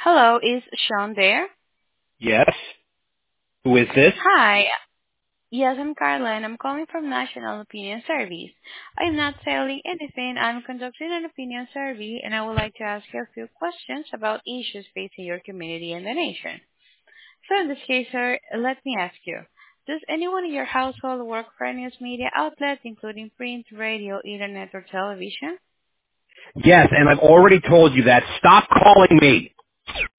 Hello, is Sean there? Yes. Who is this? Hi. Yes, I'm Carla, and I'm calling from National Opinion Service. I'm not selling anything. I'm conducting an opinion survey, and I would like to ask you a few questions about issues facing your community and the nation. So in this case, sir, let me ask you, does anyone in your household work for a news media outlet, including print, radio, internet, or television? Yes, and I've already told you that. Stop calling me.